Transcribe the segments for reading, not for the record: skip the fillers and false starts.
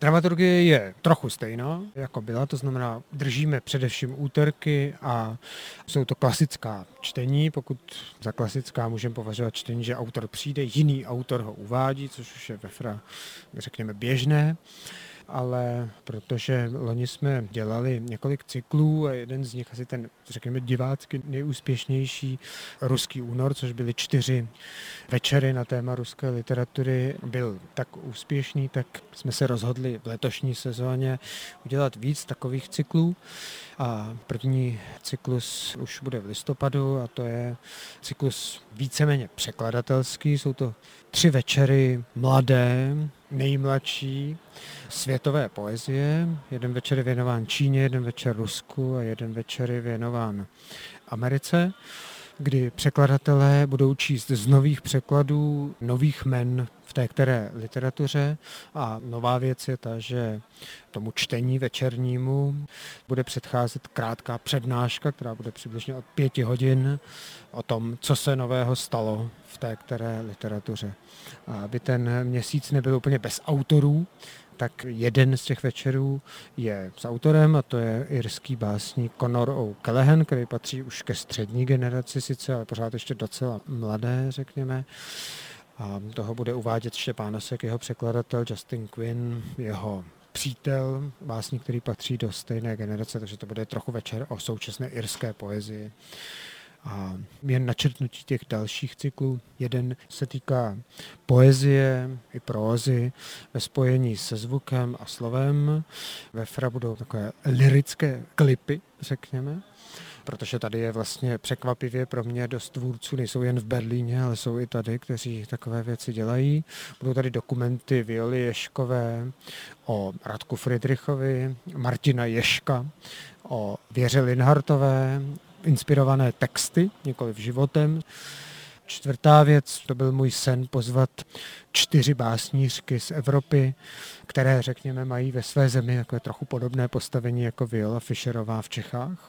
Dramaturgie je trochu stejná, jako byla, to znamená, držíme především úterky a jsou to klasická čtení, pokud za klasická můžeme považovat čtení, že autor přijde, jiný autor ho uvádí, což už je ve FRA, řekněme, běžné. Ale protože loni jsme dělali několik cyklů a jeden z nich asi ten, řekněme, divácky nejúspěšnější Ruský únor, což byly 4 večery na téma ruské literatury, byl tak úspěšný, tak jsme se rozhodli v letošní sezóně udělat víc takových cyklů. A první cyklus už bude v listopadu a to je cyklus víceméně překladatelský. Jsou to 3 večery mladé, nejmladší světové poezie. Jeden večer je věnován Číně, jeden večer Rusku a jeden večer je věnován Americe, kdy překladatelé budou číst z nových překladů nových jmen v té které literatuře. A nová věc je ta, že tomu čtení večernímu bude předcházet krátká přednáška, která bude přibližně od 5 hodin o tom, co se nového stalo v té které literatuře. A aby ten měsíc nebyl úplně bez autorů, tak jeden z těch večerů je s autorem a to je irský básník Conor O'Callaghan, který patří už ke střední generaci sice, ale pořád ještě docela mladé, řekněme. A toho bude uvádět Štěpánosek, jeho překladatel Justin Quinn, jeho přítel, básník, který patří do stejné generace, takže to bude trochu večer o současné irské poezii. A jen načrtnutí těch dalších cyklů. Jeden se týká poezie i prózy ve spojení se zvukem a slovem. Ve FRA budou takové lyrické klipy, řekněme, protože tady je vlastně překvapivě pro mě dost tvůrců, nejsou jen v Berlíně, ale jsou i tady, kteří takové věci dělají. Budou tady dokumenty Violy Ježkové o Radku Fridrichovi, Martina Ježka, o Věře Linhartové, inspirované texty, nikoliv životem. Čtvrtá věc, to byl můj sen pozvat 4 básnířky z Evropy, které, řekněme, mají ve své zemi takové trochu podobné postavení jako Viola Fischerová v Čechách.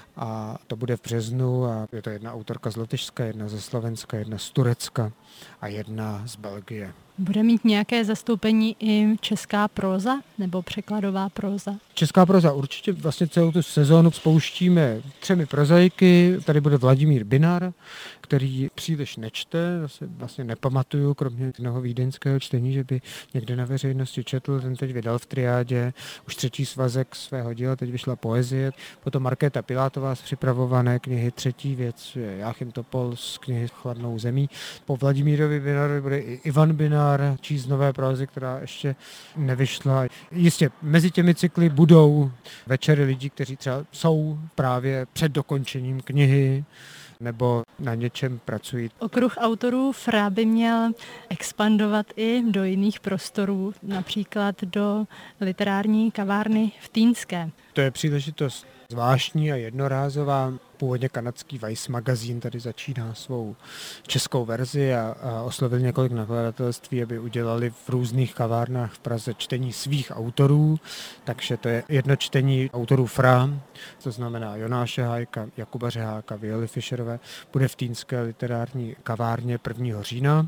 A to bude v březnu a je to jedna autorka z Lotyšska, jedna ze Slovenska, jedna z Turecka a jedna z Belgie. Bude mít nějaké zastoupení i česká próza nebo překladová próza? Česká próza určitě, vlastně celou tu sezónu spouštíme 3 prozaiky. Tady bude Vladimír Binar, který příliš nečte, vlastně nepamatuju, kromě jednoho vídeňského čtení, že by někde na veřejnosti četl. Ten teď vydal v Triádě už 3. svazek svého díla, teď vyšla poezie. Potom Markéta Pilátová z připravované knihy, 3. věc je Jáchym Topol z knihy Chladnou zemí. Po Vladimírovi Binarovi bude i Ivan Binar, číst nové prózy, která ještě nevyšla. Jistě, mezi těmi cykly budou večery lidí, kteří třeba jsou právě před dokončením knihy nebo na něčem pracují. Okruh autorů FRA by měl expandovat i do jiných prostorů, například do literární kavárny v Týnské. To je příležitost zvláštní a jednorázová. Původně kanadský Vice magazín tady začíná svou českou verzi a oslovil několik nakladatelství, aby udělali v různých kavárnách v Praze čtení svých autorů. Takže to je jedno čtení autorů FRA, to znamená Jonáše Hájka, Jakuba Řeháka, Violy Fischerové, bude v Týnské literární kavárně 1. října.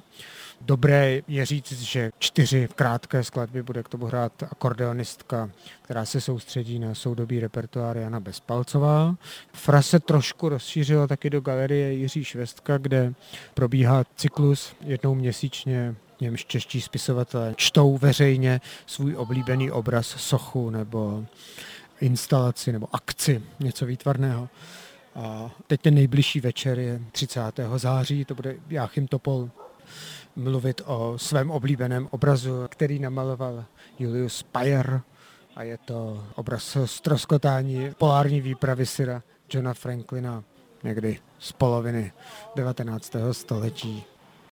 Dobré je říct, že 4 krátké skladby bude k tomu hrát akordeonistka, která se soustředí na soudobý repertoár Jana Bezpalcová. FRA se trošku rozšířila taky do galerie Jiří Švestka, kde probíhá cyklus jednou měsíčně. V němž čeští spisovatelé čtou veřejně svůj oblíbený obraz, sochu nebo instalaci nebo akci, něco výtvarného. A teď ten nejbližší večer je 30. září, to bude Jáchym Topol mluvit o svém oblíbeném obrazu, který namaloval Julius Payer, a je to obraz ztroskotání polární výpravy Sira Johna Franklina někdy z poloviny 19. století.